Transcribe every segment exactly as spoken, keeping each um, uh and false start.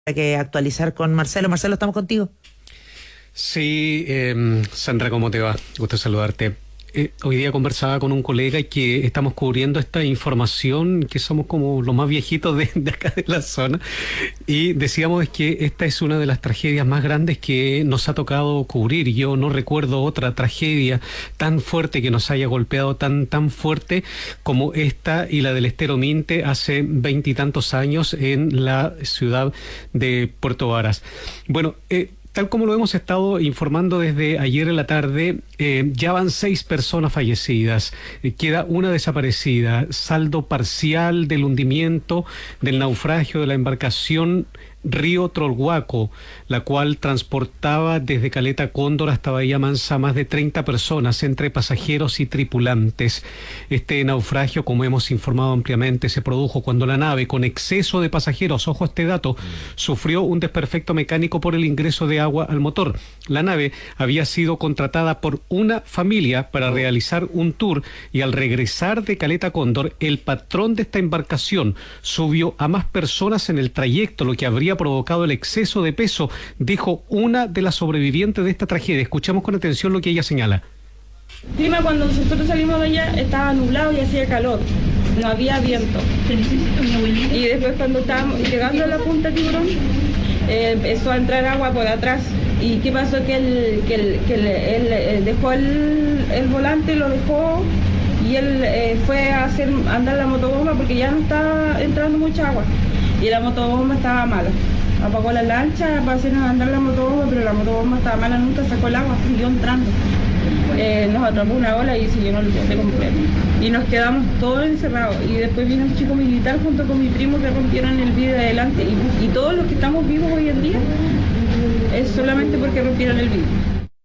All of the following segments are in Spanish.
Que actualizar con Marcelo. Marcelo, estamos contigo. Sí, eh, Sandra, ¿cómo te va? Gusto saludarte. Eh, hoy día conversaba con un colega que estamos cubriendo esta información, que somos como los más viejitos de, de acá de la zona, y decíamos que esta es una de las tragedias más grandes que nos ha tocado cubrir. Yo no recuerdo otra tragedia tan fuerte que nos haya golpeado tan, tan fuerte como esta y la del Estero Minte hace veintitantos años en la ciudad de Puerto Varas. Bueno, eh, tal como lo hemos estado informando desde ayer en la tarde, eh, ya van seis personas fallecidas, eh, queda una desaparecida, saldo parcial del hundimiento del naufragio de la embarcación Río Trolhuaco, la cual transportaba desde Caleta Cóndor hasta Bahía Mansa más de treinta personas entre pasajeros y tripulantes. Este naufragio, como hemos informado ampliamente, se produjo cuando la nave, con exceso de pasajeros, ojo a este dato, sufrió un desperfecto mecánico por el ingreso de agua al motor. La nave había sido contratada por una familia para realizar un tour y al regresar de Caleta Cóndor, el patrón de esta embarcación subió a más personas en el trayecto, lo que habría provocado el exceso de peso, dijo una de las sobrevivientes de esta tragedia. Escuchamos con atención lo que ella señala. El clima cuando nosotros salimos de allá estaba nublado y hacía calor, no había viento. Y después cuando estábamos llegando a la punta Tiburón, eh, empezó a entrar agua por atrás. ¿Y qué pasó? Que él, que él, que él, él, él dejó el, el volante, lo dejó y él eh, fue a hacer andar la motobomba porque ya no estaba entrando mucha agua. Y la motobomba estaba mala. Apagó la lancha para hacer andar la motobomba, pero la motobomba estaba mala, nunca sacó el agua, siguió entrando. Eh, nos atrapó una ola y se llenó el bote completo. Y nos quedamos todos encerrados. Y después vino un chico militar junto con mi primo que rompieron el vidrio de adelante. Y, y todos los que estamos vivos hoy en día es solamente porque rompieron el vidrio.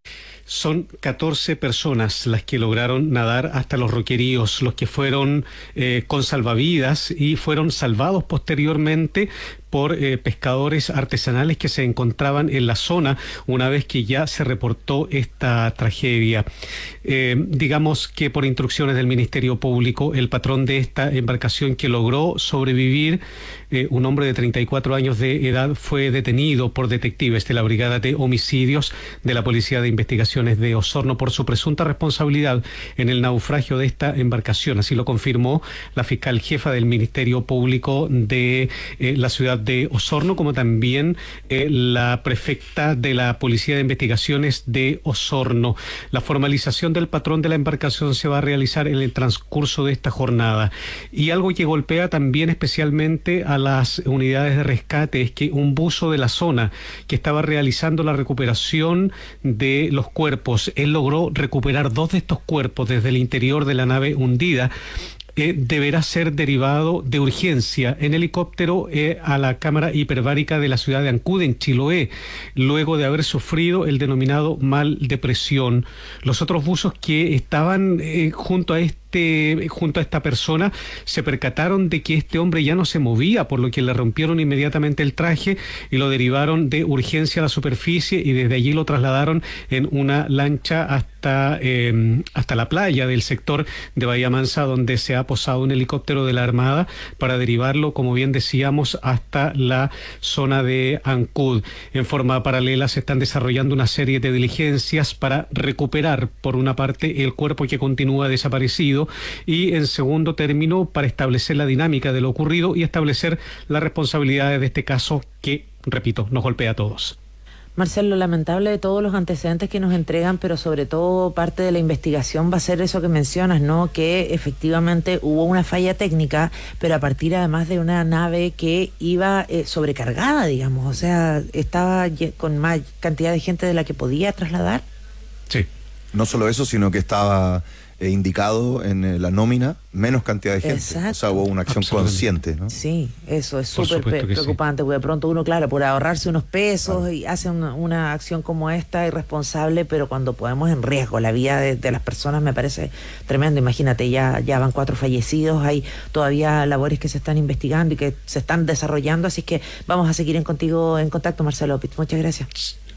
Son catorce personas las que lograron nadar hasta los roqueríos, los que fueron eh, con salvavidas y fueron salvados posteriormente por eh, pescadores artesanales que se encontraban en la zona una vez que ya se reportó esta tragedia. Eh, digamos que por instrucciones del Ministerio Público, el patrón de esta embarcación que logró sobrevivir, eh, un hombre de treinta y cuatro años de edad, fue detenido por detectives de la Brigada de Homicidios de la Policía de Investigaciones de Osorno por su presunta responsabilidad en el naufragio de esta embarcación. Así lo confirmó la fiscal jefa del Ministerio Público de eh, la ciudad de Osorno, como también eh, la prefecta de la Policía de Investigaciones de Osorno. La formalización del patrón de la embarcación se va a realizar en el transcurso de esta jornada. Y algo que golpea también especialmente a las unidades de rescate es que un buzo de la zona que estaba realizando la recuperación de los cuerpos, él logró recuperar dos de estos cuerpos desde el interior de la nave hundida. Eh, deberá ser derivado de urgencia en helicóptero eh, a la cámara hiperbárica de la ciudad de Ancud, en Chiloé, luego de haber sufrido el denominado mal de presión. Los otros buzos que estaban eh, junto a este junto a esta persona se percataron de que este hombre ya no se movía, por lo que le rompieron inmediatamente el traje y lo derivaron de urgencia a la superficie y desde allí lo trasladaron en una lancha hasta, eh, hasta la playa del sector de Bahía Mansa, donde se ha posado un helicóptero de la Armada para derivarlo, como bien decíamos, hasta la zona de Ancud. En forma paralela se están desarrollando una serie de diligencias para recuperar, por una parte, el cuerpo que continúa desaparecido y, en segundo término, para establecer la dinámica de lo ocurrido y establecer las responsabilidades de este caso que, repito, nos golpea a todos. Marcelo, lamentable de todos los antecedentes que nos entregan, pero sobre todo parte de la investigación va a ser eso que mencionas, ¿no? Que efectivamente hubo una falla técnica, pero a partir además de una nave que iba eh, sobrecargada, digamos, o sea, estaba con más cantidad de gente de la que podía trasladar. Sí. No solo eso, sino que estaba eh, indicado en eh, la nómina menos cantidad de gente. Exacto. O sea, hubo una acción consciente, ¿no? Sí, eso es súper pre- preocupante, sí. Porque de pronto uno, claro, por ahorrarse unos pesos, claro, y hace una, una acción como esta irresponsable, pero cuando ponemos en riesgo la vida de, de las personas me parece tremendo. Imagínate, ya, ya van cuatro fallecidos, hay todavía labores que se están investigando y que se están desarrollando, así que vamos a seguir en contigo en contacto, Marcelo Opitz. Muchas gracias.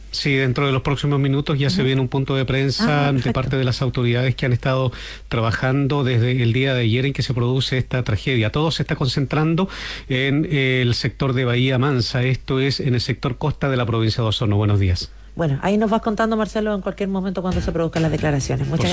Sí, dentro de los próximos minutos ya uh-huh. se viene un punto de prensa ah, de parte de las autoridades que han estado trabajando desde el día de ayer en que se produce esta tragedia. Todo se está concentrando en el sector de Bahía Mansa, esto es en el sector costa de la provincia de Osorno. Buenos días. Bueno, ahí nos vas contando, Marcelo, en cualquier momento cuando se produzcan las declaraciones. Muchas